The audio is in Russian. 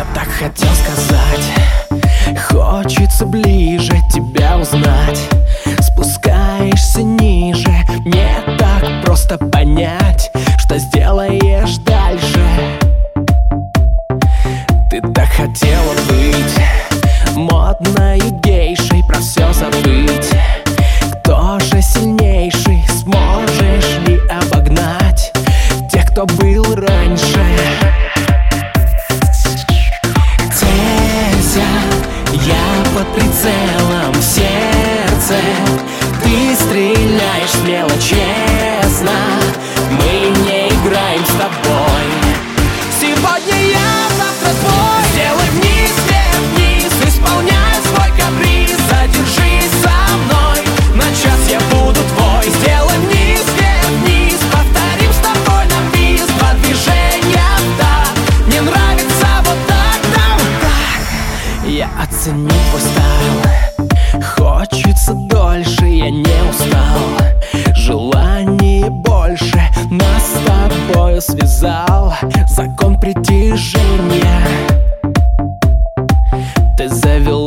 Я так хотел сказать, хочется ближе тебя узнать. Спускаешься ниже, не так просто понять, что сделаешь дальше. Ты так хотела быть модной гейшей, про все забыть. Кто же сильнейший, сможешь ли обогнать тех, кто был раньше? Я под прицелом, сердце, ты стреляешь смело, честно. Мы не играем с тобой. Сегодня я, завтра твой. Сделай вниз, вниз, исполняй свой каприз. Задержись со мной, на час я буду твой. Сделай вниз, вниз, повторим с тобой на бис. Два движения, да, мне нравится вот так, да, вот так. Я оценить твой стайл, хочется дольше, я не устал. Желание больше нас с тобою связал закон притяжения. Ты завел